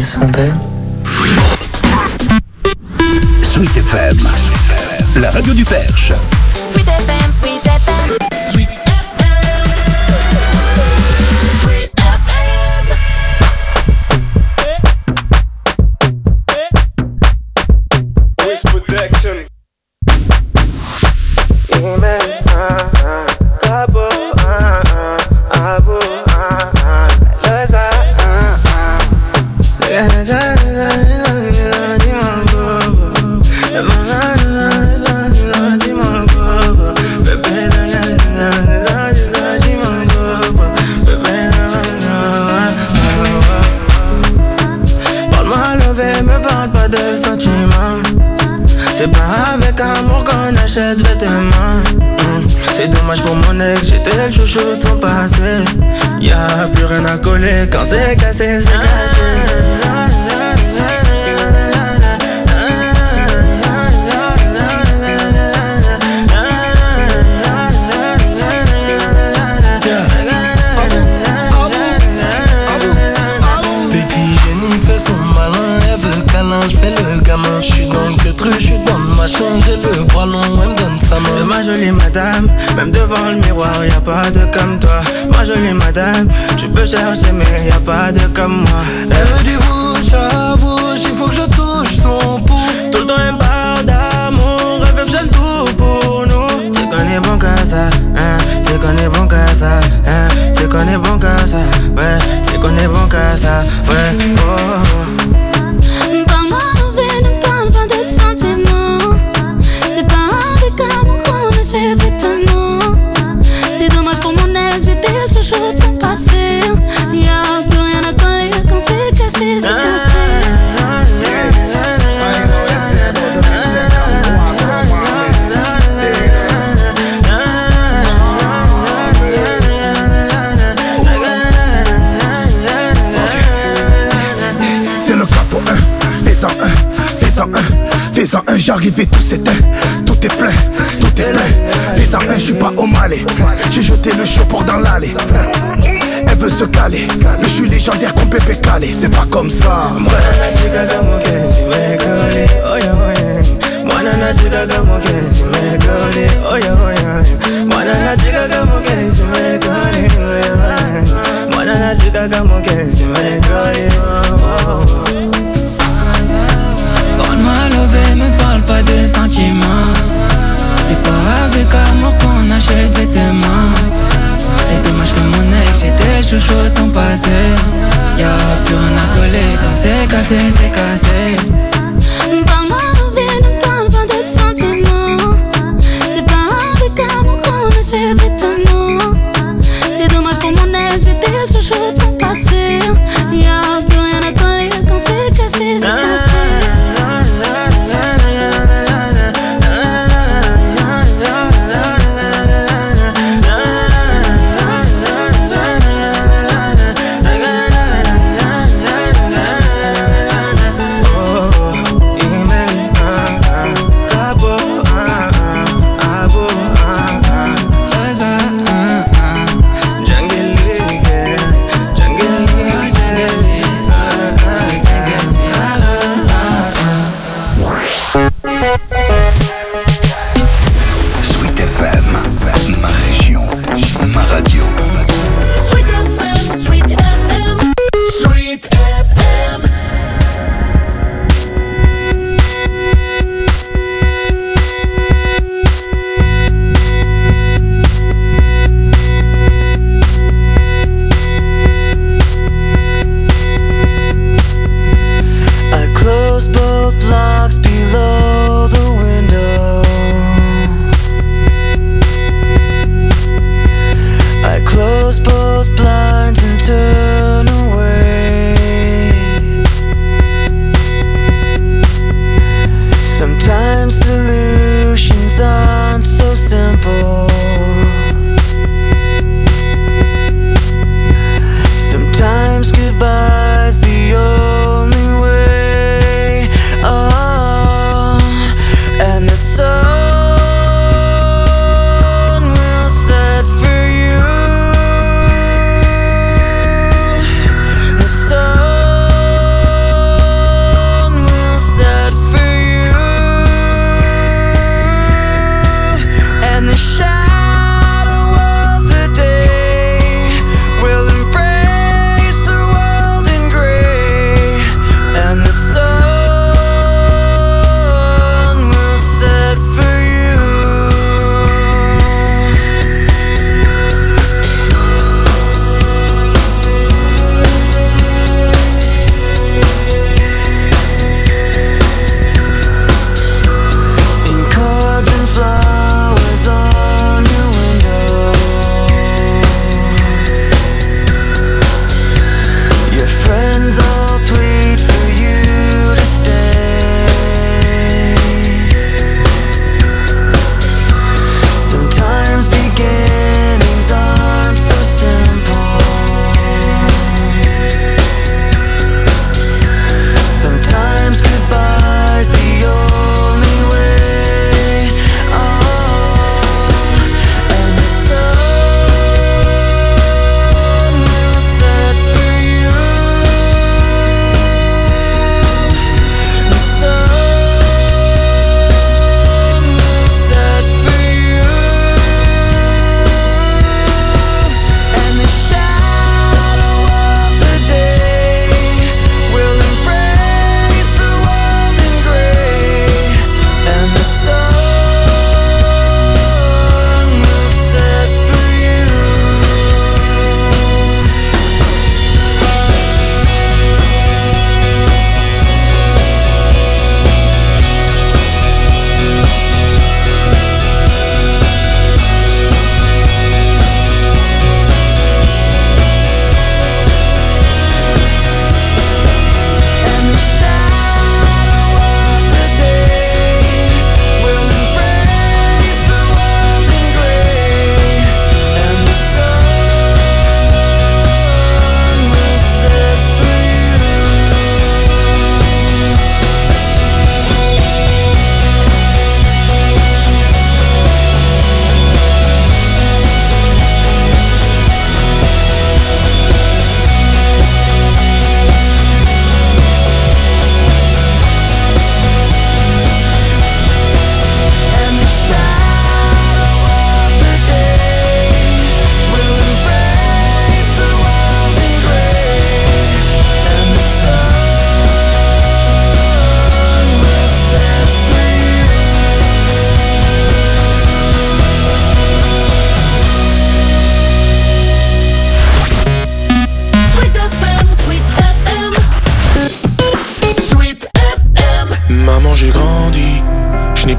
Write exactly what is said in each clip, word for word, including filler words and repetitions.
son belle. Sweet F M, la radio du Perche. Sweet F M, Sweet F M. Sweet F M. Sweet F M. Voice protection. Yeah, man. Uh, uh, Cabo, uh, uh, Abo, uh, uh, Loza, uh, uh. Yeah, da, da, da, da, da, c'est pas avec amour qu'on achète vêtements. mmh. C'est dommage pour mon ex, j'étais le chouchou de son passé. Y'a plus rien à coller quand c'est cassé, c'est cassé. Je fais le gamin, je suis dans le truc, je suis dans le machin, j'ai le bras long, elle me donne sa main. C'est ma jolie madame, même devant le miroir, y'a pas de comme toi. Ma jolie madame, tu peux chercher mais y'a pas de comme moi. Elle veut du bouche à bouche, il faut que je touche son pouls. Tout le temps elle me parle d'amour, elle veut que j'aime tout pour nous. Tu connais bon que ça, hein, tu connais bon que ça, hein, tu connais bon que ça, ouais, tu connais bon que ça, ouais, oh. C'est dommage pour mon ex, j'étais le chouchou de son passé. Y'a plus rien à coller quand c'est cassé, c'est cassé. C'est le capot un, fais-en un, fais-en un, fais-en un, j'arrive et tout s'éteint, tout est plein, tout est plein. Fais-en un, j'suis pas au Malais, j'ai jeté le chopper dans l'allée. Elle veut se caler, mais j'suis légendaire comme Pépé Calé, c'est pas comme ça. Parle-moi lové, me parle pas de sentiments. C'est pas avec amour qu'on achète vêtements. C'est dommage que mon ex, j'étais chouchou de son passé. Y'a plus rien à coller quand c'est cassé, c'est cassé. Parle-moi lové, ne parle pas de sentiments. C'est pas avec amour qu'on achète vêtements. C'est dommage pour mon ex, j'étais le chouchou de son passé. Y'a plus rien à coller quand c'est cassé, c'est cassé.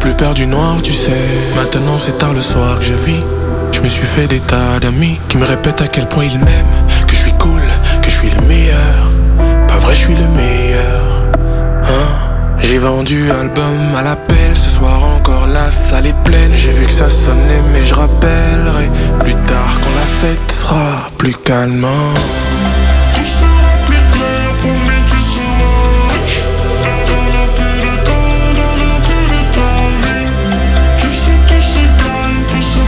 plus peur du noir, tu sais. Maintenant c'est tard le soir que je vis. Je me suis fait des tas d'amis qui me répètent à quel point ils m'aiment, que je suis cool, que je suis le meilleur. Pas vrai, je suis le meilleur, hein. J'ai vendu album à l'appel, ce soir encore la salle est pleine. J'ai vu que ça sonnait mais je rappellerai plus tard quand la fête sera plus calme. Tout sera plus clair pour mes tu seras riche. Dans un peu de temps, dans un peu de ta vie. Tu sais tout se gagne, tout se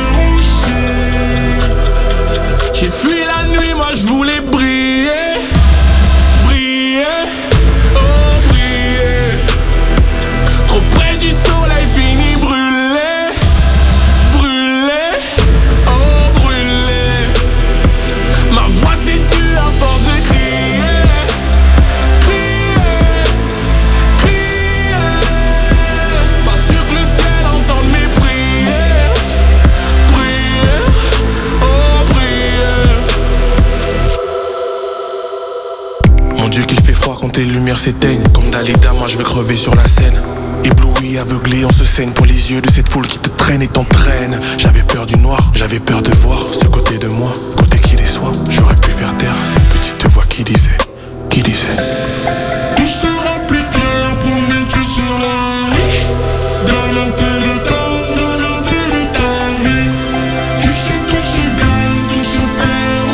perd aussi. J'ai fui la nuit, moi je voulais briller. Briller, oh briller. Trop près du soleil, fini brûlé. Brûlé, oh brûlé. Ma voix s'est tue à force de crier. Crier, crier. Pas sûr que le ciel entende mes prières. Prières, oh prières. Mon Dieu qu'il fait froid quand les lumières s'éteignent. Comme Dalida, moi je vais crever sur la scène. Ébloui, aveuglé, on se saigne pour les yeux de cette foule qui te traîne et t'entraîne. J'avais peur du noir, j'avais peur de voir ce côté de moi, côté qui déçoit. J'aurais pu faire taire cette petite voix qui disait, qui disait. Tout sera plus clair, promis tu seras riche. Donne un peu de temps, donne un peu de ta vie. Tu sais tout se gagne, tout se perd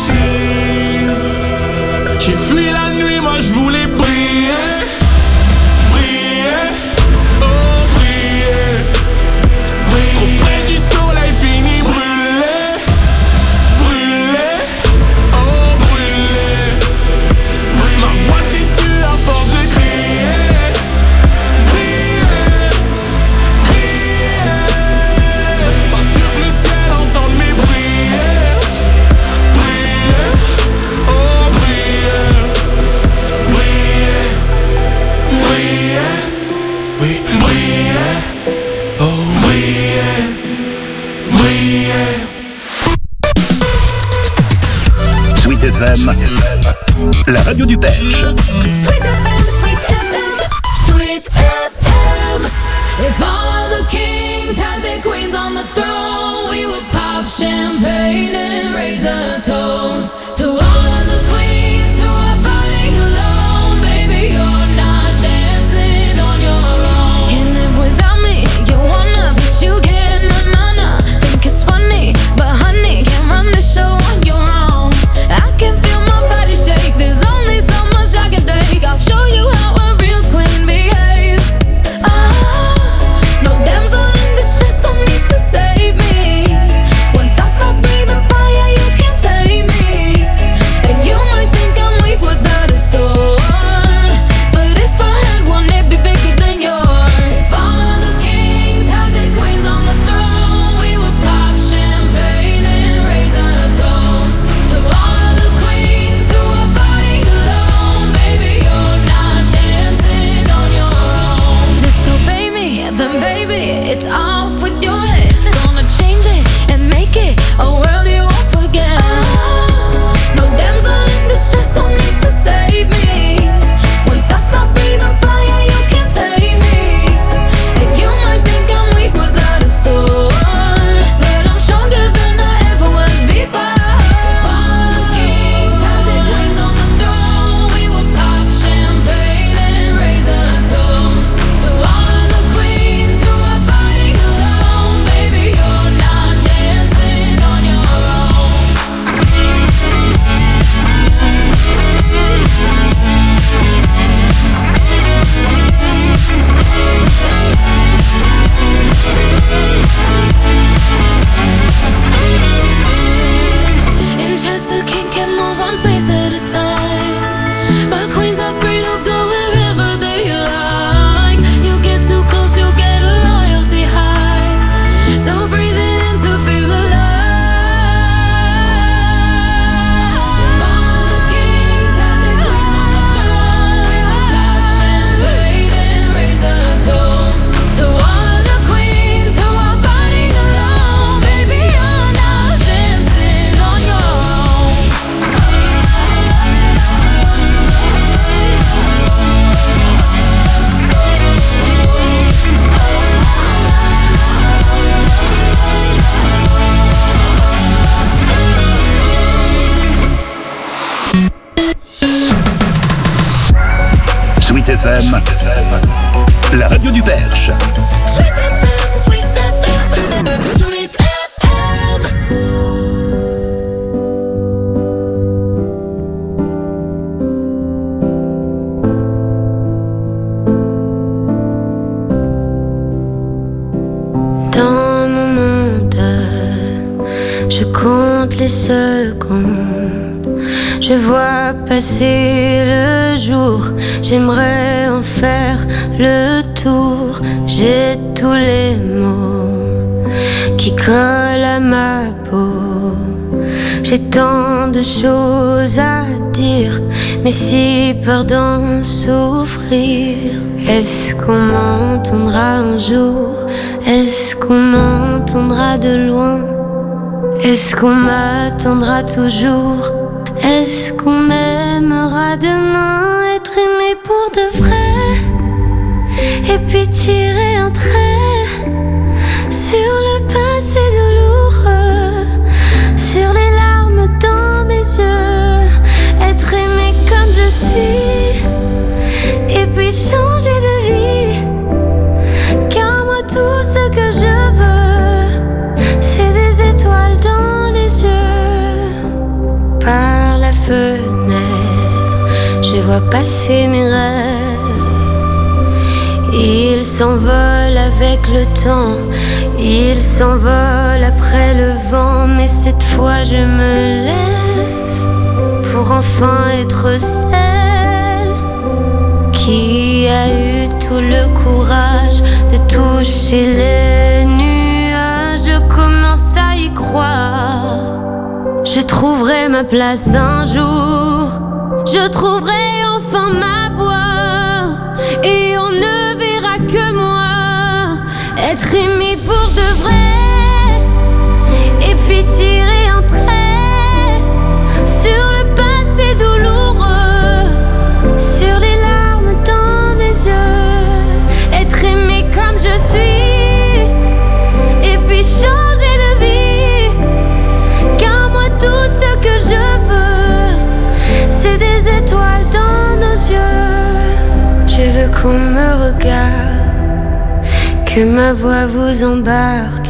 aussi. J'ai fui la nuit, moi je voulais briller. Briller, oh briller. Trop près du soleil, fini brûlé. Brûlé, oh brûlé. Ma voix s'est tue à force de crier. Crier, crier. Pas sûr que le ciel entende mes prières. Prières, oh prières. Briller, briller, oui, briller, oh briller, briller. Sweet F M, la radio du Perche. Sweet F M, Sweet F M, Sweet F M. If all of the kings had their queens on the throne, we would pop champagne and raise a toast to all of the queens who are fighting alone. Baby, you're not dancing on your own. Can't live without me, you wanna, but you can't, na na na. Think it's funny, but honey, can't run the show on your own. I can feel my body shake, there's only so much I can take. I'll show you how a real queen behaves. Ah, no damsel in distress, don't need to save me. Once I stop breathing fire, you can't tame me. And you might think I'm weak without a sword, but if I had one, it'd be bigger than yours. If all of the kings had their queens on the throne, we would pop champagne and raise a toast to all of the queens who are fighting alone. Baby, you're not dancing on your own. Disobey me, then baby, it's off with your head. Gonna change it and make it a world you won't forget. No damsel in distress, don't need to save me. Once I stop breathing fire, you can't take me. And you might think I'm weak without a sword, but I'm stronger than I ever was before. All of the kings had their queens on the throne, we would pop champagne and raise a toast to all of the queens who are fighting alone. Sweet F M, la radio du Perche. Sweet F M, Sweet F M, Sweet F M. Dans mon monde, je compte les secondes. Je vois passer le jour, j'aimerais en faire le tour. J'ai tous les mots qui collent à ma peau. J'ai tant de choses à dire, mais si peur d'en souffrir. Est-ce qu'on m'entendra un jour? Est-ce qu'on m'entendra de loin? Est-ce qu'on m'attendra toujours? Est-ce qu'on m'aimera demain? Être aimé pour de vrai, et puis tirer un trait sur le passé douloureux, sur les larmes dans mes yeux. Être aimé comme je suis, et puis changer de vie. Car moi tout ce que je veux, c'est des étoiles dans les yeux. Par la fenêtre, je vois passer mes rêves. Ils s'envolent avec le temps, ils s'envolent après le vent. Mais cette fois je me lève pour enfin être celle qui a eu tout le courage de toucher les nuages. Je commence à y croire. Je trouverai ma place un jour. Je trouverai enfin ma voix, et on ne verra que moi. Être aimé pour de vrai, et puis tirer un trait sur le passé douloureux, sur les larmes dans mes yeux. Être aimé comme je suis, et puis changer de vie. Car moi tout ce que je veux, c'est des étoiles dans nos yeux. Je veux qu'on me regarde, que ma voix vous embarque.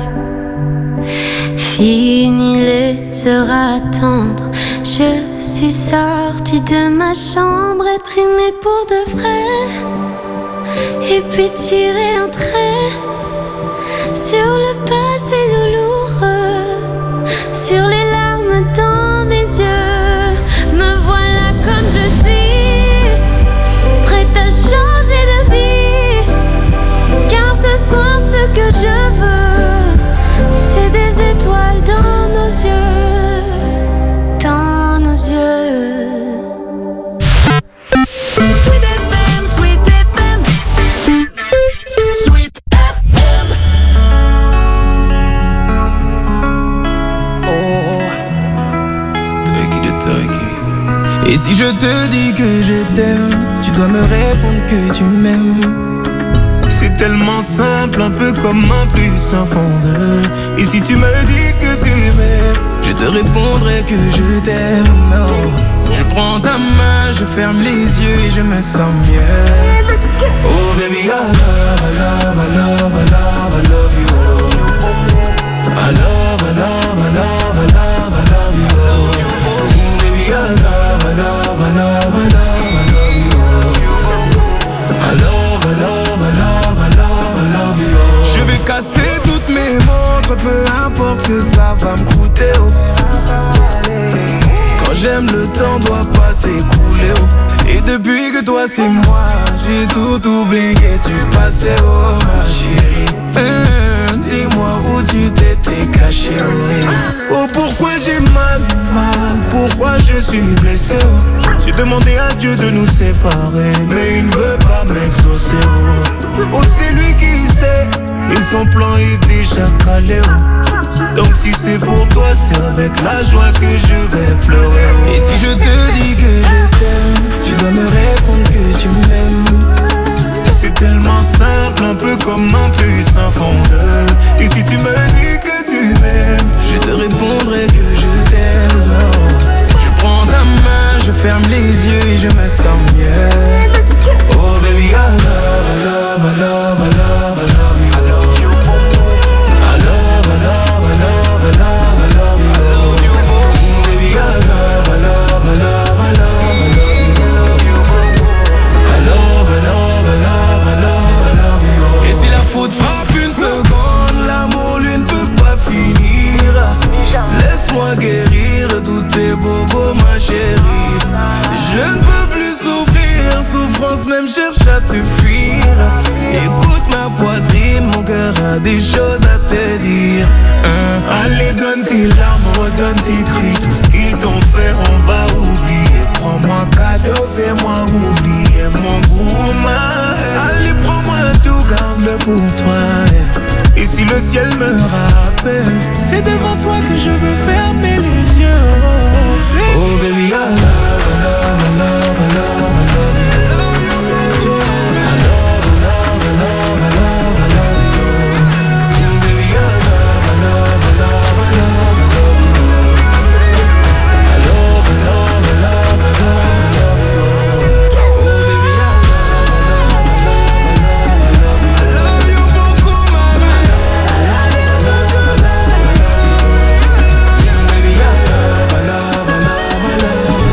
Fini les heures à attendre, je suis sortie de ma chambre. Être aimée pour de vrai, et puis tirer un trait sur le passé douloureux, sur les larmes dans mes yeux. Me voilà comme je suis, prête à changer de vie. Car ce soir ce que je veux, c'est des étoiles dans nos yeux, dans nos yeux. Sweet F M, Sweet F M, Sweet F M. Oh, Turkey de Turkey. Et si je te dis que je t'aime, tu dois me répondre que tu m'aimes. C'est tellement simple, un peu comme un plus un fond de. Et si tu me dis que tu m'aimes, je te répondrai que je t'aime. Non, je prends ta main, je ferme les yeux et je me sens mieux. Oh baby, I love, I love, I love, I love, I love you. Oh. I love, I love, I love, I love, I love you. Oh. Mm, baby, I love, I love, I love, I love, I love you. Oh. I love, I love, I love, I love, I love you. Oh. Je vais casser toutes mes montres, peu importe ce que ça va me coûter. Oh. Quand j'aime, le temps doit pas s'écouler. Oh. Et depuis que toi c'est moi, j'ai tout oublié, tu passais, oh ma chérie. Mmh, dis-moi où tu t'étais caché, oh. Oh pourquoi j'ai mal, mal, pourquoi je suis blessé, oh. J'ai demandé à Dieu de nous séparer, mais il ne veut pas m'exaucer, oh. Oh c'est lui qui sait, et son plan est déjà calé, oh. Donc si c'est pour toi, c'est avec la joie que je vais pleurer, oh. Et si je te dis que je t'aime, tu dois me répondre que tu m'aimes. C'est tellement simple, un peu comme un puissant fondeur. Et si tu me dis que tu m'aimes, je te répondrai que je t'aime. Non. Je prends ta main, je ferme les yeux et je me sens mieux. Oh pense même cherche à te fuir. Écoute ma poitrine, mon cœur a des choses à te dire. hein. Allez, donne tes larmes, redonne tes cris. Tout ce qu'ils t'ont fait, on va oublier. Prends-moi cadeau, fais-moi oublier mon gourmand. Allez, prends-moi tout, garde-le pour toi. Et si le ciel me rappelle, c'est devant toi que je veux fermer les yeux. Oh baby, I love, I love, I love, I love, I love you. I love, I love, I love, I love, I love you. Baby, I love, I love, I love, I love, I love you. I love, I love, I love, I love, I love you. Oh baby, I love, I love, I love, I love, I love you. I love you beaucoup, mama. I love, I love, I love, I love you. Baby, I love, I love, I love, I love you.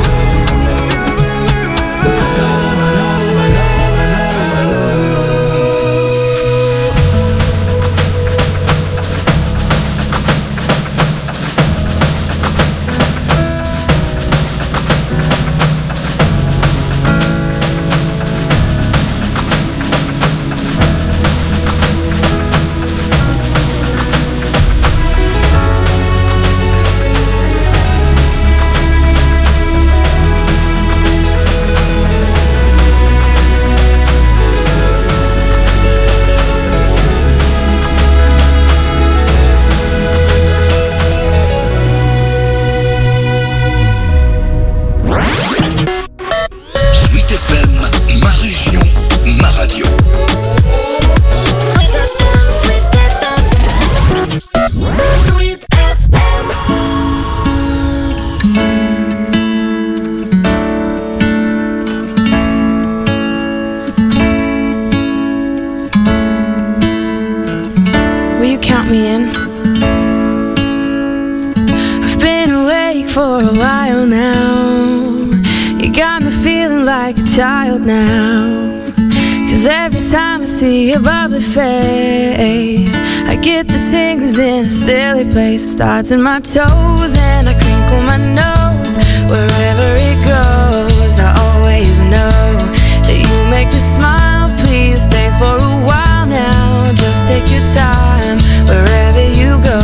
Sweet F M, ma région, ma radio. Sweet F M, Sweet F M, Sweet F M. Will you count me in? I've been awake for a while now. You got me feeling like a child now. Cause every time I see your bubbly face, I get the tingles in a silly place. It starts in my toes and I crinkle my nose. Wherever it goes, I always know that you make me smile. Please stay for a while now. Just take your time wherever you go.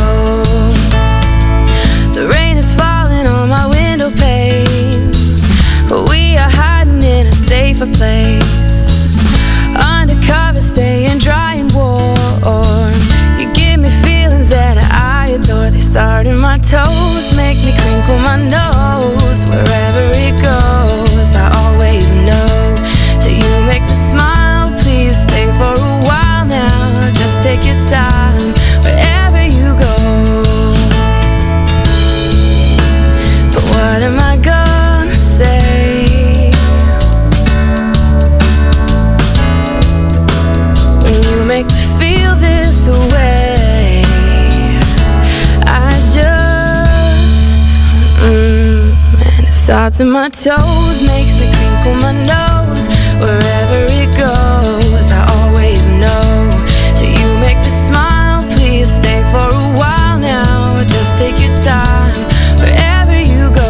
The rain is falling on my window pane, but we are hiding in a safer place. Undercover, staying dry and warm. You give me feelings that I adore. They start in my toes, make me crinkle my nose. Wherever it goes, I always know that you make me smile. Please stay for a while now. Just take your time wherever you go. But what am I gonna say when you make me feel this way? I just, mm, and it starts in my toes, makes me crinkle my nose. Wherever it goes, I always know that you make me smile. Please stay for a while now. Just take your time wherever you go.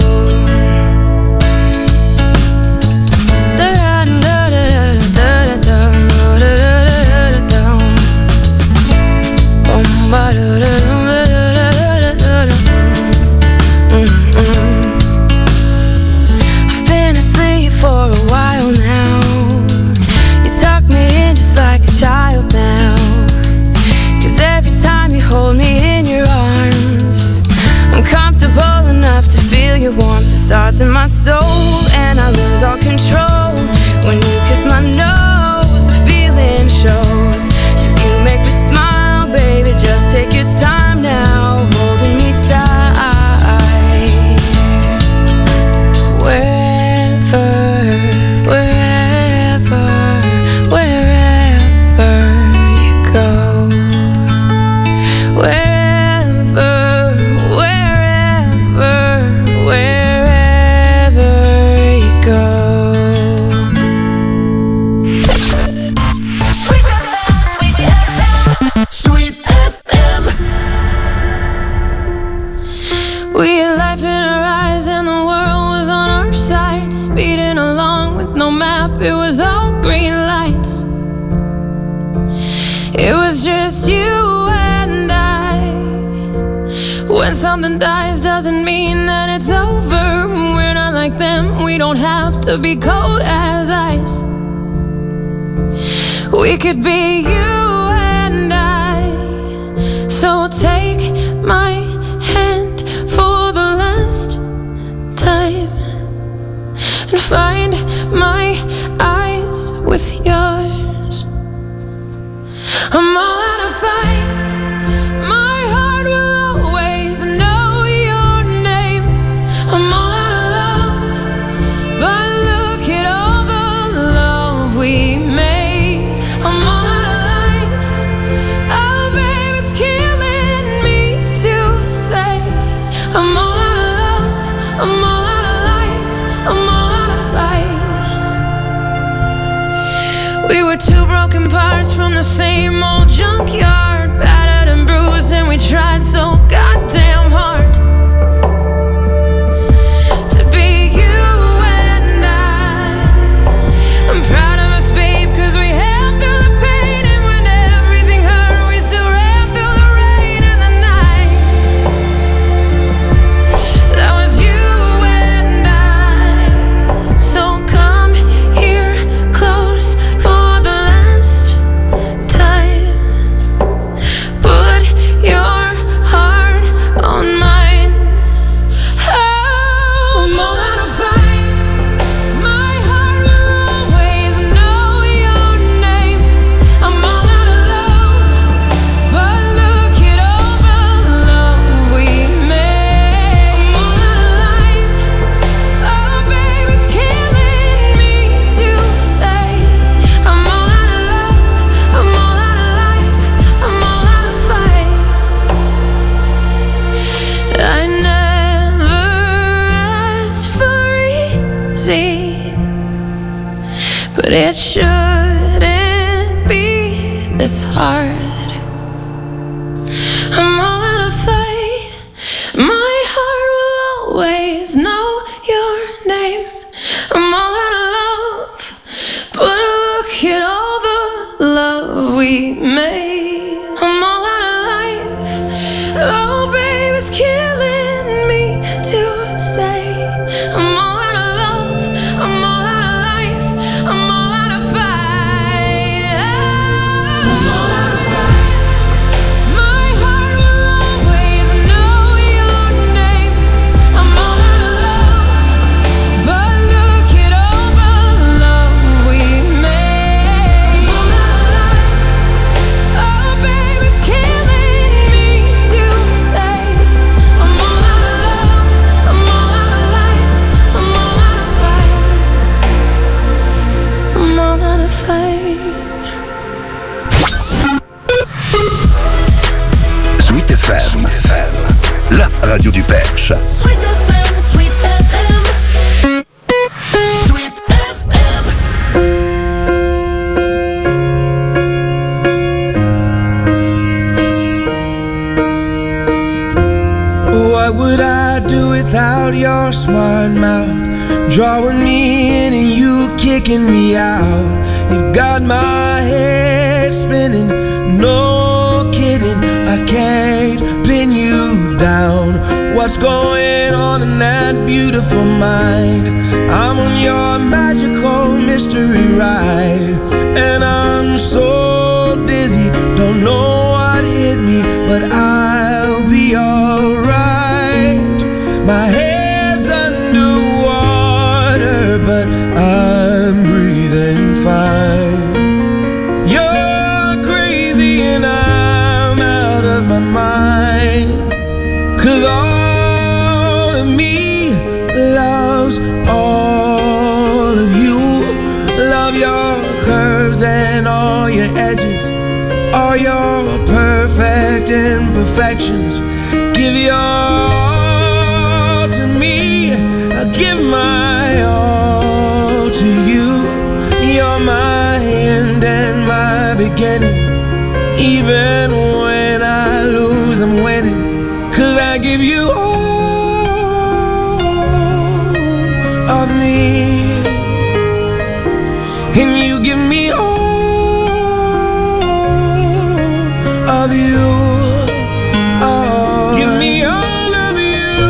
I've been asleep for a while now. You tuck me in just like a child now. Cause every time you hold me in your arms, I'm comfortable enough to feel your warmth. It starts in my soul and I lose all control. When you kiss my nose, the feeling shows. Cause you make me smile, baby. Just take your time now, holding me tight. Wherever, wherever, wherever you go. Wherever, wherever, wherever was all green lights. It was just you and I. When something dies doesn't mean that it's over. We're not like them, we don't have to be cold as ice. We could be you and I. So take my hand for the last time and find my eyes with yours. I'm all out of fight. My heart will always know your name. I'm all out of love, but look at all the love we made. I'm all out of life. Oh, babe, it's killing me to say. I'm all out of love. I'm all out of life. I'm all out of fight. We were two broken parts from the same old junkyard, battered and bruised, and we tried so goddamn hard to be you and I. I'm proud of us, babe, cause we held through the pain, and when everything hurt, we still ran through the rain and the night. That was you and I. So come here close for the last time. Put your heart on mine. Oh, I'm all out of fight. My heart will always know your name. I'm all out of love, but look at all the love we made. I'm all out of life. Oh, babe, it's killing me to say. I'm all out of love. I'm all out of life. I'm all out of fight. I never asked for easy, but it shouldn't be this hard. I'm all out of fight. My heart will always know your name. I'm all out of love, but look at all the love we made. I'm all out of life. Oh, babe, it's killing me to say. I'm all out of love. I'm all out of life. I'm all out of fight. I'm all out of fight. My heart will always know your name. I'm all out of love, but look at all the love we made. I'm all out of life. Oh, babe, it's killing me to say. I'm all out of love. I'm all out of life. I'm all out of fight. I'm all out of fight. Sweet F M, la radio du Perche. Sweet F M, Sweet F M. Sweet F M. What would I do without your smart mouth? Drawing me in and you kicking me out. You've got my head spinning, no kidding. I can't pin you down. What's going on in that beautiful mind? I'm on your magical mystery ride, and I'm so dizzy, don't know what hit me, but I'll be alright. My head's underwater, but I'm breathing fine. You're crazy and I'm out of my mind, 'cause all of me loves all of you. Love your curves and all your edges, all your perfect imperfections. Give your all to me, I'll give my all to you. You're my end and my beginning. Even when I lose, I'm winning, 'cause I give you all of me. And and you give me all of you. Oh, give me all of you.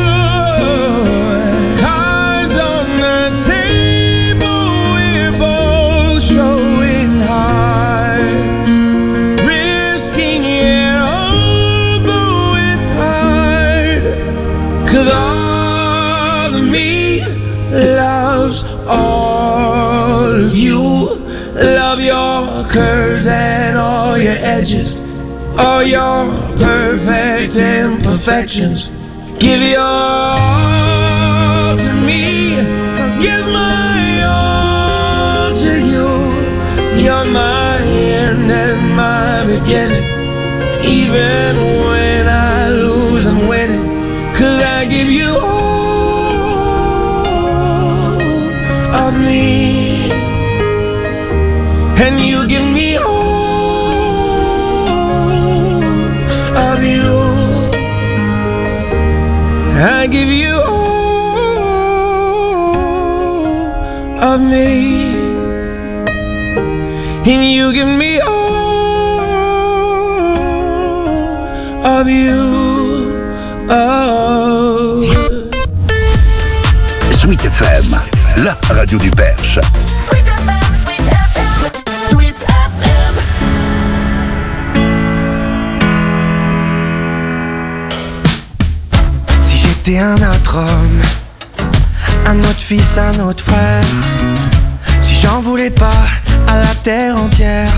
Cards on the table, we're both showing hearts, risking it, although it's hard. 'Cause all of me loves all of you. Love your curves and all your edges, all your perfect imperfections. Give your all to me, I'll give my all to you. You're my end and my beginning. Even when I lose, I'm winning. 'Cause I give you all of me, and you give me all of you. I give you all of me, and you give me all of you. Oh. Sweet F M, la radio du Perche. Sweet F M, Sweet F M, Sweet F M. Si j'étais un autre homme, un autre fils, un autre frère, si j'en voulais pas à la terre entière,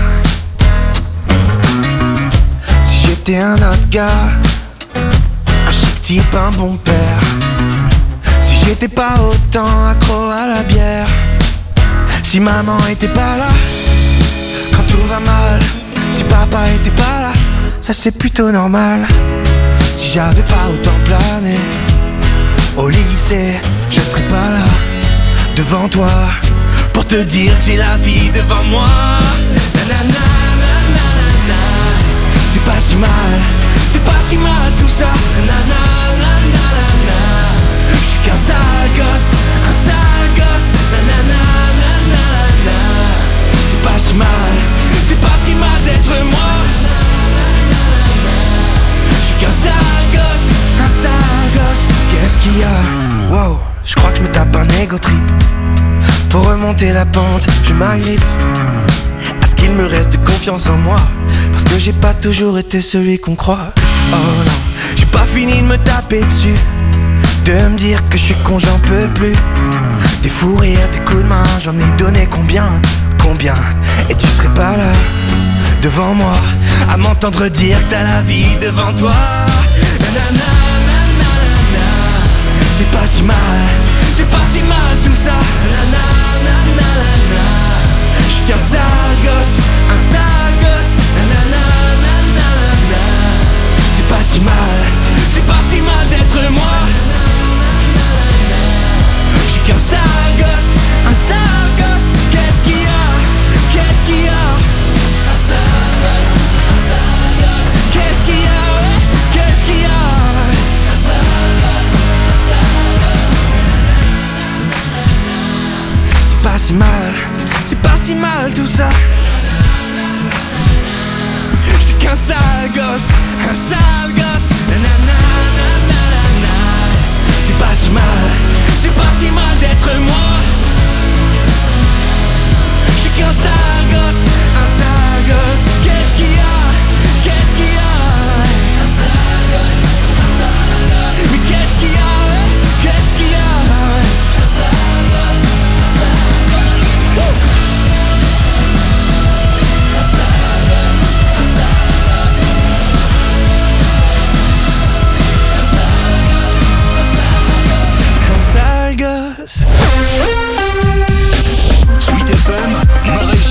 si j'étais un autre gars, un chic type, un bon père, si j'étais pas autant accro à la bière, si maman était pas là quand tout va mal, si papa était pas là, ça c'est plutôt normal. Si j'avais pas autant plané au lycée, je serais pas là devant toi pour te dire que j'ai la vie devant moi. Nanana, nanana, c'est pas si mal, c'est pas si mal tout ça. Nanana, nanana, je suis qu'un sale gosse, un sale gosse. Nanana, nanana, c'est pas si mal, c'est pas si mal d'être moi. Qu'un sale gosse, un sale gosse. Qu'est-ce qu'il y a? Wow, je crois que je me tape un ego trip. Pour remonter la pente, je m'agrippe à ce qu'il me reste de confiance en moi, parce que j'ai pas toujours été celui qu'on croit. Oh non, j'ai pas fini de me taper dessus, de me dire que je suis con, j'en peux plus. Des fous rires, des coups de main, j'en ai donné combien, combien. Et tu serais pas là devant moi à m'entendre dire que t'as la vie devant toi. Nanana, nanana, c'est pas si mal, c'est pas si mal tout ça. Nanana, nanana, j'suis qu'un sale gosse, un sale gosse. Nanana, nanana, c'est pas si mal, c'est pas si mal d'être moi. J'suis qu'un sale gosse, un sale gosse. Qu'est-ce qu'il y a? Qu'est-ce qu'il y a? Qu'est-ce qu'il y a? Qu'est-ce qu'il y a? C'est pas si mal, c'est pas si mal tout ça. Je suis qu'un sale gosse, un sale gosse. Nanana, nanana, c'est pas si mal, c'est pas si mal d'être moi. Je suis qu'un sale gosse, un sale gosse. Qu'est-ce qu'il y a? Qu'est-ce qu'il y a? Un sale gosse, un sale gosse. Mais qu'est-ce qu'il y a? Qu'est-ce qu'il y a? Un sale gosse, un sale gosse. Un sale gosse, un sale gosse. Un sale gosse, un sale gosse. Sweet F M, ma région.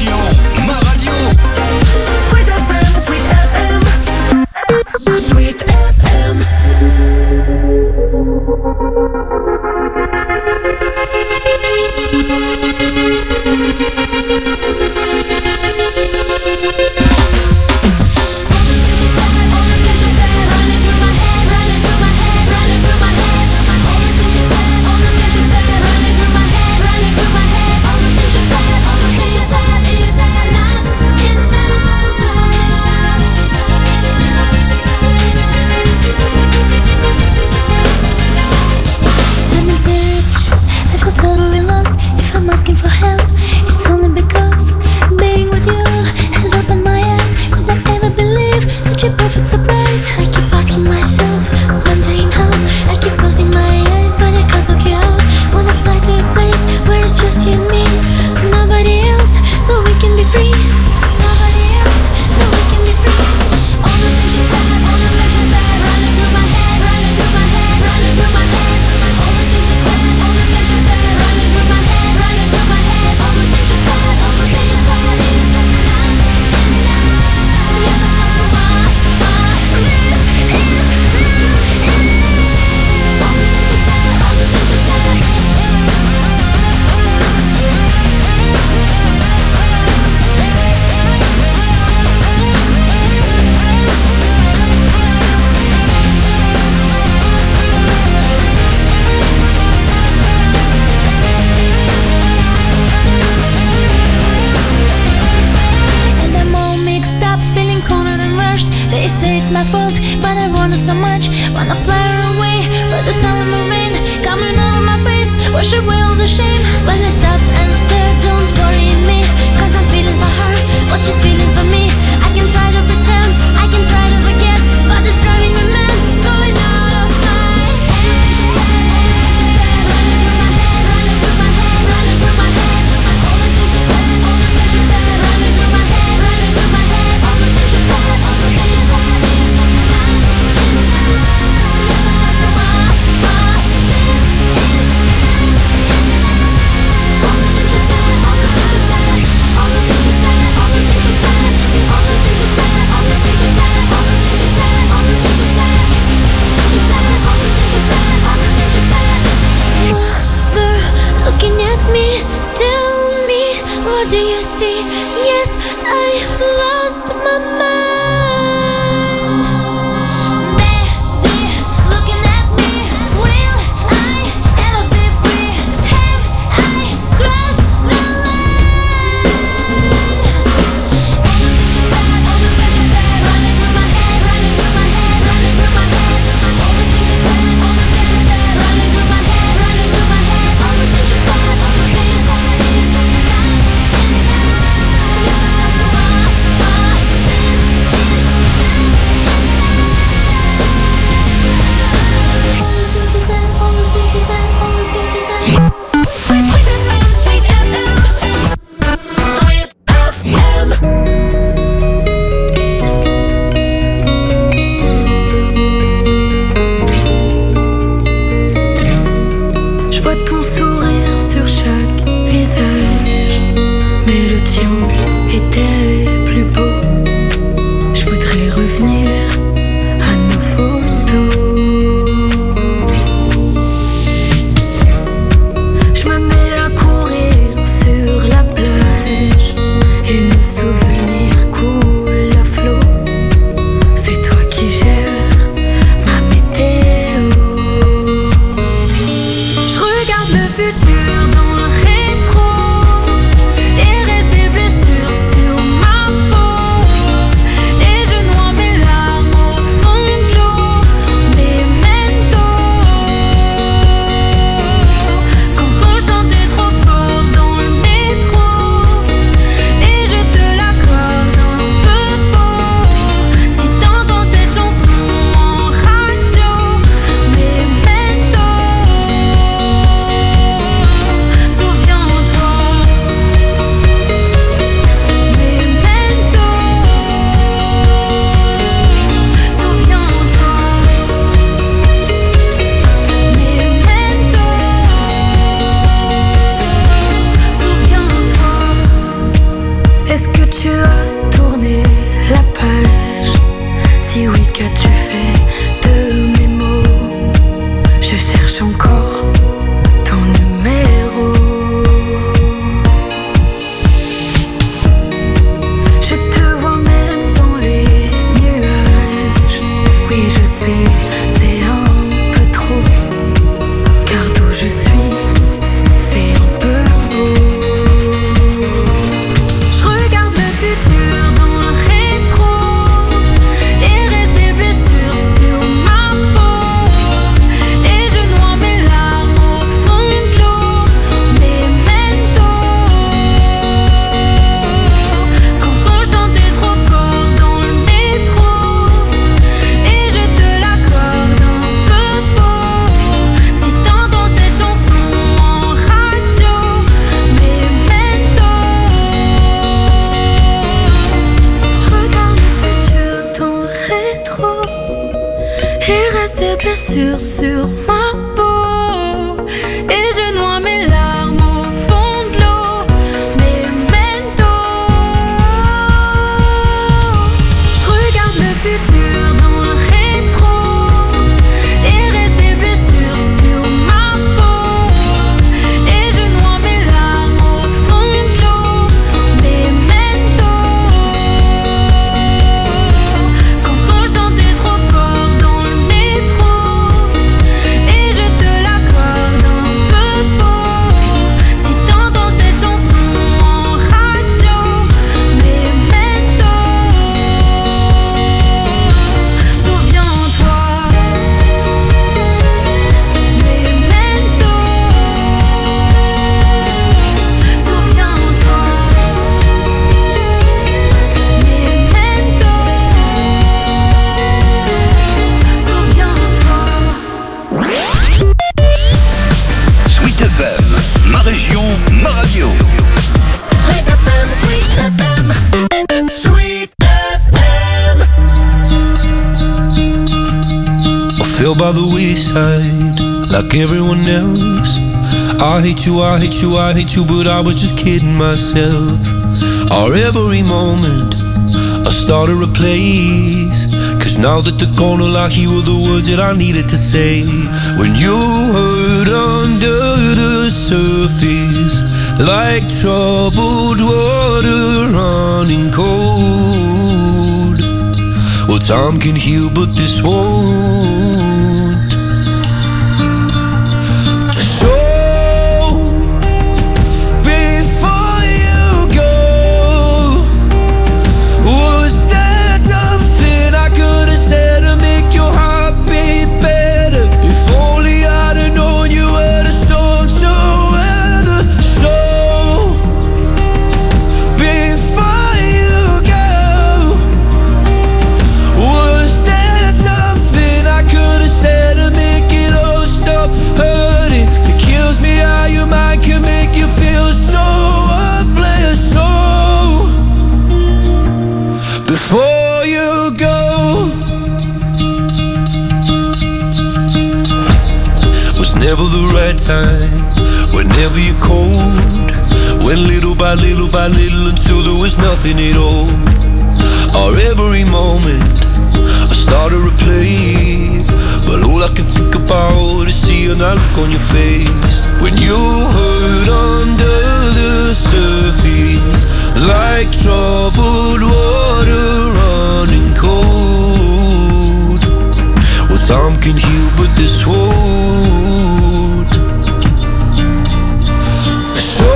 it's my fault, but I wanted so much. Wanna fly away, but the sun and the rain coming over my face, wash away all the shame. When I stop and stare, don't worry me, cause I'm feeling for her what she's feeling for me. I can try to pretend, I can try to forget, but it's driving me mad, going out of my head. Running through my head, running through my head, running through my head. All the things you said, all the things you said, running through my head, running through my head. All the things you said, all the things you said. Looking at me, tell me, what do you see? Yes, I lost my mind. Daddy, looking at me, will I ever be free? Have I crossed the line? All the things you said, all the things you said, running through my head, running through my head, running through my head. All the things you said, all the things you said, running through my head, running through my head. All the things you said. Je vois ton sourire sur chaque visage, mais le tien était plus beau. Je voudrais revenir à nos photos. Je me mets à courir sur la plage et nos souvenirs coulent à flot. C'est toi qui gères ma météo. Je regarde le futur dans le rétro et reste des blessures sur ma peau. Et je noie mes larmes au fond de l'eau. Memento. Quand on chantait trop fort dans le métro et je te l'accorde un peu faux. Si t'entends cette chanson en radio, Memento. Souviens-toi, Memento. Souviens-toi, Memento. Souviens-toi. Est-ce que tu as tourné la page? Si oui, qu'as-tu fait de mes mots? Je cherche encore ton numéro. Je te vois même dans les nuages. Oui, je sais, c'est un peu trop. Car d'où je suis, c'est un peu beau. Je regarde le futur dans le rétro et reste des blessures sur ma peau. Et je noie mes larmes au fond de l'eau. Memento. Quand on chantait trop fort dans le métro et je te l'accorde un peu faux. Si t'entends cette chanson en radio, Memento. Je regarde le futur dans le rétro. Il reste des blessures sur ma peau. Et je noie mes larmes au fond de l'eau. Memento. Je regarde le futur dans le rétro et reste des blessures sur ma peau. Et je noie mes larmes au fond de l'eau. Memento. Quand on chantait trop fort dans le métro et fell by the wayside like everyone else. I hate you, I hate you, I hate you, but I was just kidding myself. Our every moment I started a place, cause now that they're gone, all I hear were the words that I needed to say. When you hurt under the surface, like troubled water running cold. Well, time can heal, but this won't. So, before you go, was there something I could have said to make your heart beat better? If only I'd have known you were the storm to weather. So, before you go, was there something I could have said to make it all stop hurting? It kills me how your mind can make you feel so worthless. So, before you go, was never the right time, whenever you're cold. Went little by little by little until there was nothing at all. Our every moment I started to play, but all I can think about is seeing that look on your face. When you hurt under the surface, like troubled water running cold. Well, time can heal, but this won't. So,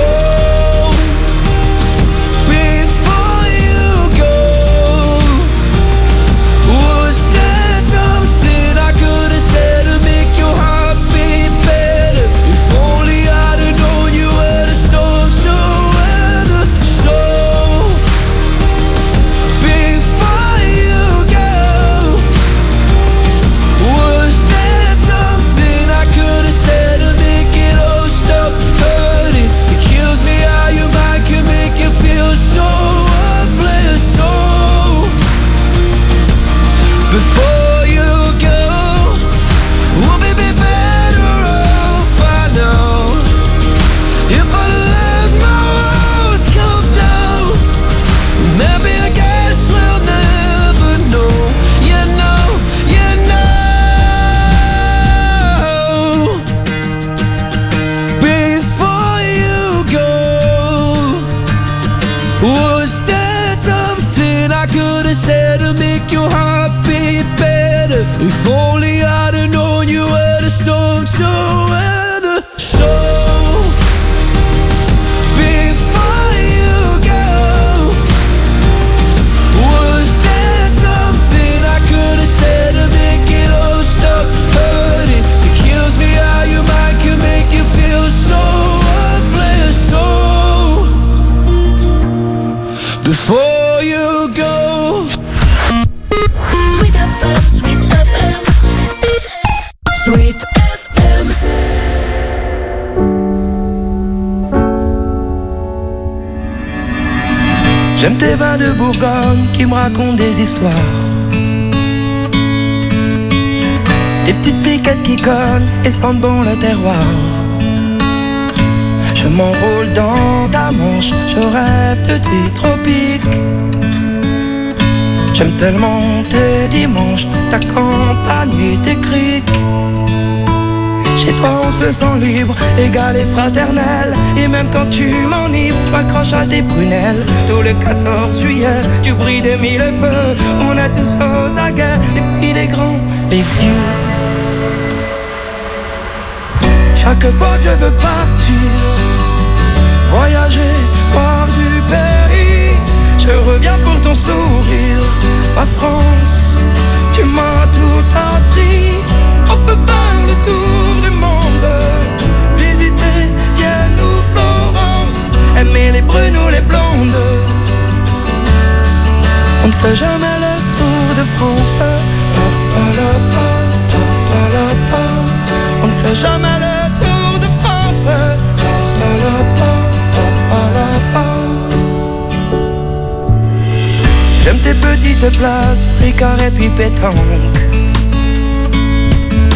before you go, was there something I could have said to make your heart beat better? If only I'd have known you were the storm to weather. So, before you go, was there something I could have said to make it all stop hurting? It kills me how your mind can make you feel so worthless. So, before you go, we'll be be better off by now. If I let my walls come down, maybe I guess we'll never know. You know, you know. Before you go, was there something I could have said to make your heart beat better? If only I'd have known you were the storm to weather. So, before you go, was there something I could have said to make it all stop hurting? It kills me how your mind can make you feel so worthless. So, before you go. Sweet F M, Sweet F M, Sweet F M. J'aime tes vins de Bourgogne qui me racontent des histoires. Des petites piquettes qui cognent et sentent bon le terroir. Je m'enroule dans ta manche, je rêve de tes tropiques. J'aime tellement tes dimanches, ta campagne et tes criques. Chez toi on se sent libre, égal et fraternel. Et même quand tu m'enivres, tu m'accroches à tes prunelles. Tout le quatorze juillet, tu brilles de mille feux. On est tous aux aguets, les petits, les grands, les vieux. Chaque fois que je veux partir, voyager, voir du pays, je reviens pour ton sourire. Ma France, tu m'as tout appris. On peut faire le tour du monde, visiter Vienne ou Florence, aimer les brunes ou les blondes. On ne fait jamais le tour de France. Pa, pa, la, pa, pa, pa, la, pa. On ne fait jamais le tour de France. Pa, pa, la, pa, pa, pa, la, pa. J'aime tes petites places, Ricard et puis pétanque.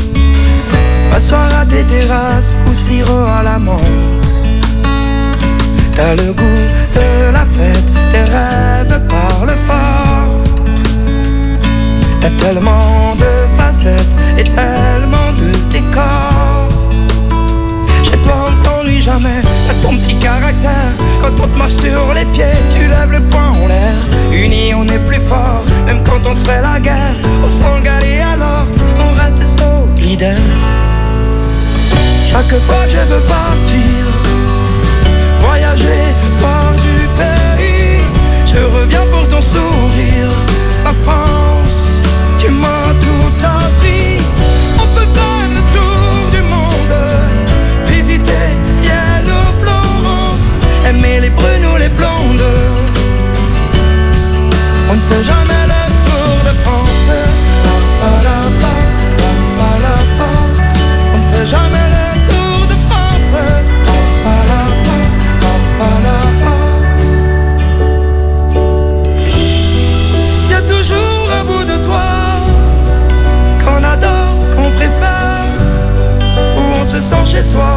M'asseoir à des terrasses ou sirop à la menthe. T'as le goût de la fête, tes rêves parlent fort. T'as tellement de facettes et tellement de décors. Chez toi on ne s'ennuie jamais, t'as ton petit caractère. Quand on te marche sur les pieds, tu lèves le poing en l'air. Unis on est plus fort, même quand on se fait la guerre. On s'engale et alors, on reste solidaire. Chaque fois que je veux partir, voyager fort du pays, je reviens pour ton sourire. Ma France, tu m'as tout appris. On peut faire le tour du monde, visiter Vienne ou Florence, aimer les brunes ou les blondes. On ne fait jamais le tour de France. Pa, pa, la, pa, pa, pa, la, pa. On ne fait jamais le tour de France. Pa, pa, la, pa, pa, pa, la, pa. Y'a toujours un bout de toi qu'on adore, qu'on préfère, où on se sent chez soi.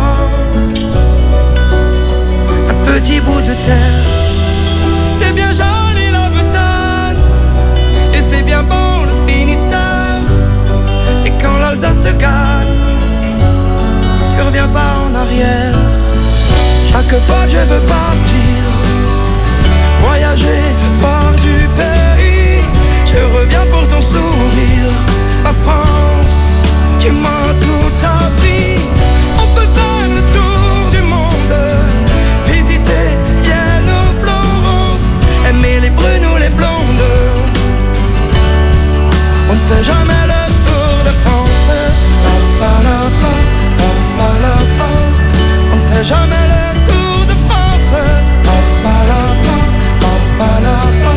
Un petit bout de terre. C'est bien joli la Bretagne, et c'est bien bon le Finistère. Et quand l'Alsace te gagne, tu reviens pas en arrière. Chaque fois que je veux partir, voyager fort du pays, je reviens pour ton sourire. Ma France, tu m'as tout appris. On peut faire le tour du monde, visiter Vienne ou Florence, aimer les brunes ou les blondes. On ne fait jamais le tour de France. Pa, pa, la, pa, pa, pa, la, pa. On ne fait jamais le tour de France. Pa, pa, la, pa, pa, pa, la, pa.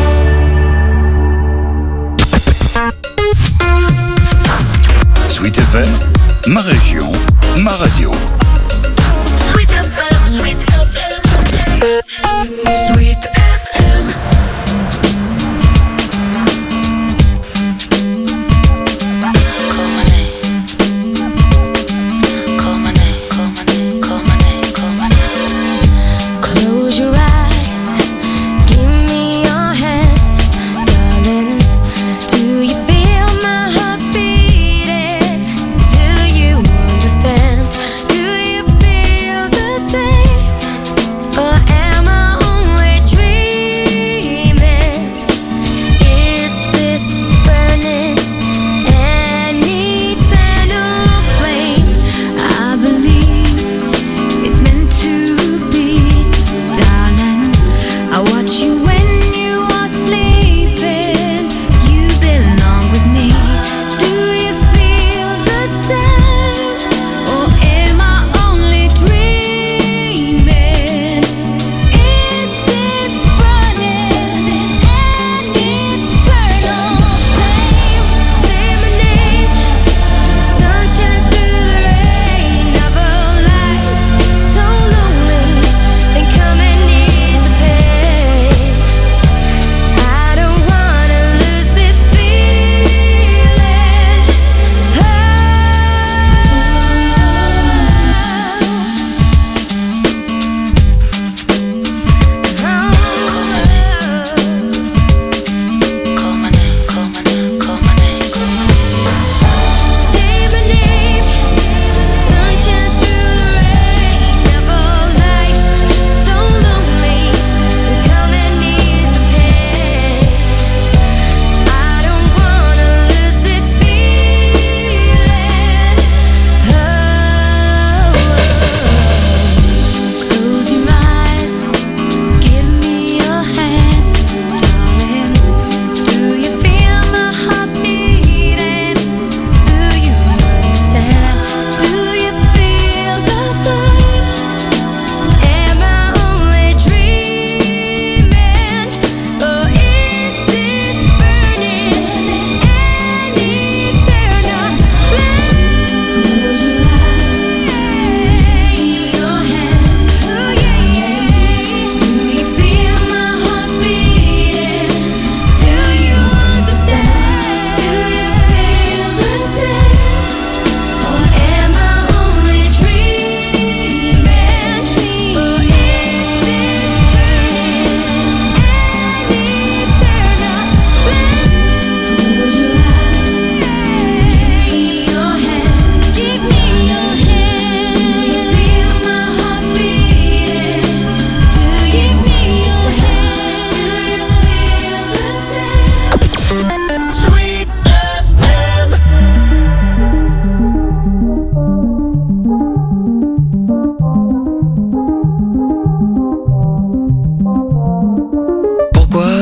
Sweet F M, ma région, ma radio. Sweet F M, Sweet F M, Sweet F M.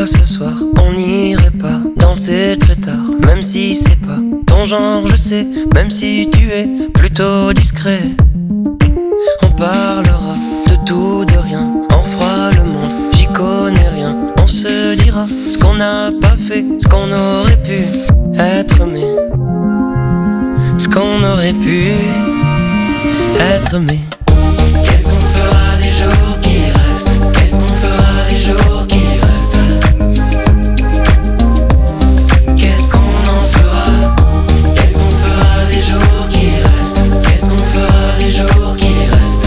Pourquoi ce soir on n'irait pas danser très tard, même si c'est pas ton genre, je sais, même si tu es plutôt discret. On parlera de tout, de rien, on fera le monde, j'y connais rien. On se dira ce qu'on n'a pas fait, ce qu'on aurait pu être, mais ce qu'on aurait pu être, mais qu'est-ce qu'on fera des jours qui restent? Qu'est-ce qu'on fera des jours qui restent? Qu'est-ce qu'on en fera? Qu'est-ce qu'on fera des jours qui restent? Qu'est-ce qu'on fera des jours qui restent?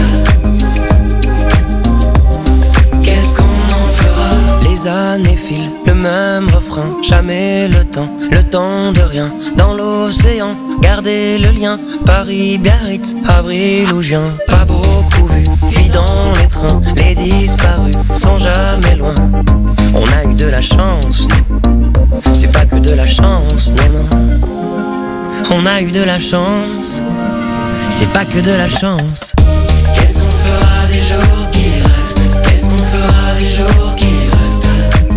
Qu'est-ce qu'on en fera? Les années filent, le même refrain, jamais le temps, le temps de rien. Dans l'océan, gardez le lien, Paris, Biarritz, avril ou juin. Pas beaucoup vu, puis dans les trains, les disparus sont jamais loin. On a eu de la chance, nous. C'est pas que de la chance, non, non. On a eu de la chance, c'est pas que de la chance. Qu'est-ce qu'on fera des jours qui restent? Qu'est-ce qu'on fera des jours qui restent?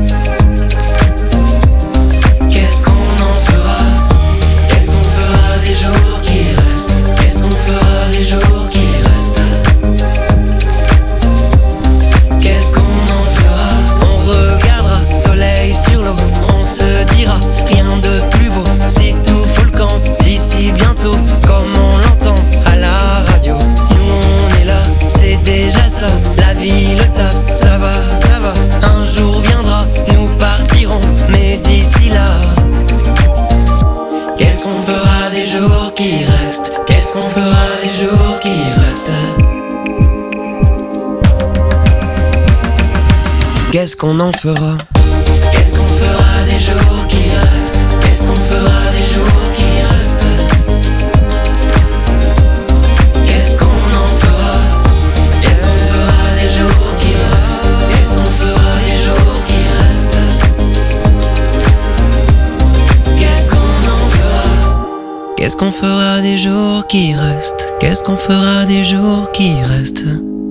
Qu'est-ce qu'on en fera? Qu'est-ce qu'on fera des jours qui restent? Qu'est-ce qu'on fera des jours qui restent? Qu'est-ce qu'on en fera? On regardera soleil sur l'eau, on se dira rien de plus beau. Si tout fout le camp d'ici bientôt, comme on l'entend à la radio. Nous on est là, c'est déjà ça. La vie, le taf, ça va, ça va. Un jour viendra, nous partirons, mais d'ici là, qu'est-ce qu'on fera des jours qui restent? Qu'est-ce qu'on fera des jours qui restent? Qu'est-ce qu'on en fera? Qu'est-ce qu'on fera des jours qui restent? Qu'est-ce qu'on fera des jours qui restent? Qu'est-ce qu'on en fera? Qu'est-ce qu'on fera des jours qui restent? Qu'est-ce qu'on fera des jours qui restent? Qu'est-ce qu'on en fera? Qu'est-ce qu'on fera des jours qui restent? Qu'est-ce qu'on fera des jours qui restent?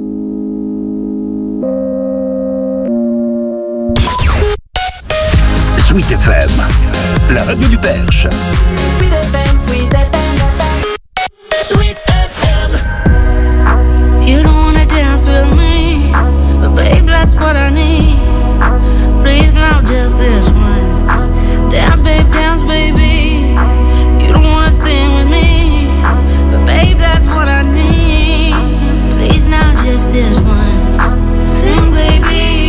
Sweet F M, la radio du Perche. Sweet F M, Sweet F M, Sweet F M. You don't wanna dance with me, but babe, that's what I need. Please, not just this once. Dance, babe, dance, baby. You don't wanna sing with me, but babe, that's what I need. Please, not just this once. Sing, baby.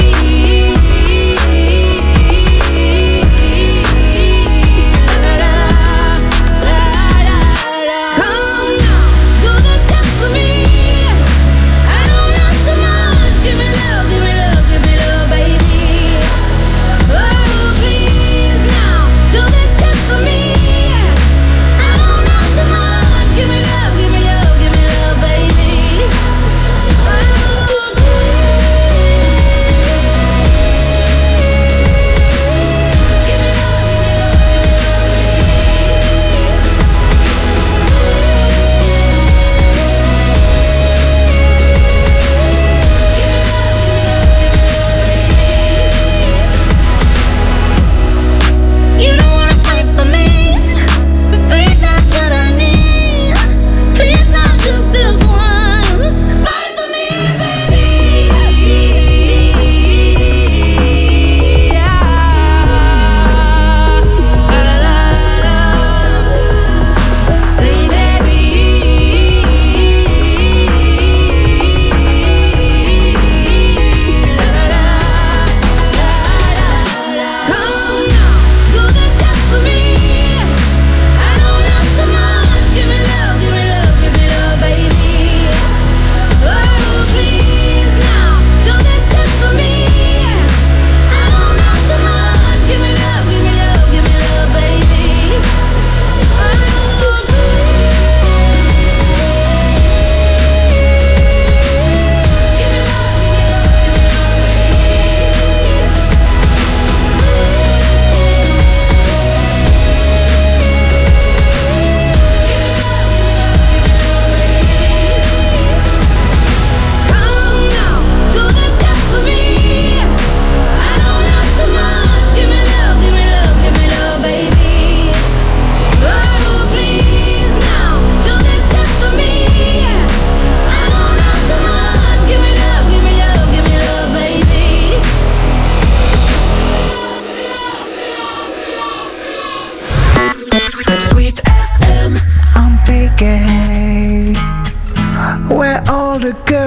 La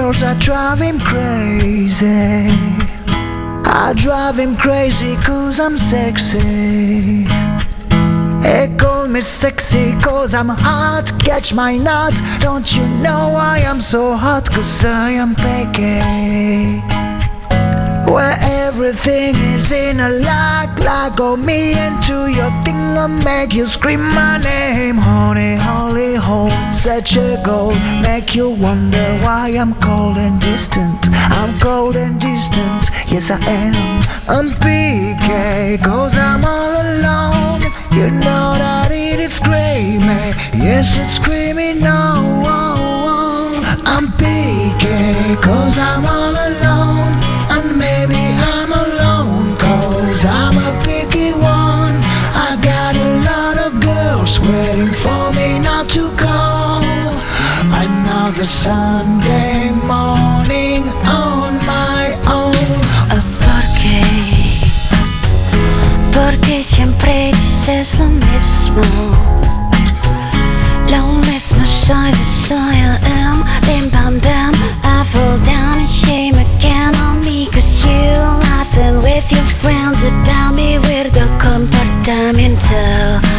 girls, I drive him crazy. I drive him crazy cause I'm sexy. They call me sexy cause I'm hot. Catch my nut. Don't you know I am so hot? Cause I am picky. Where everything is in a lock. Lock on me into your thing and make you scream my name. Honey, holy hole, such a goal. Make you wonder why I'm cold and distant. I'm cold and distant, yes I am. I'm P K cause I'm all alone. You know that it is screaming. Yes it's screaming no. I'm P K cause I'm all alone. And maybe I'm alone cause I'm a picky one. I got a lot of girls waiting for me not to go. Another Sunday morning on my own. Oh, ¿por qué? Porque siempre dices lo mismo. Lo mismo soy, soy I am. Bim bam bam, I fall down and shame again on me. Cause you laughing with your friends about me. Weirdo comportamiento.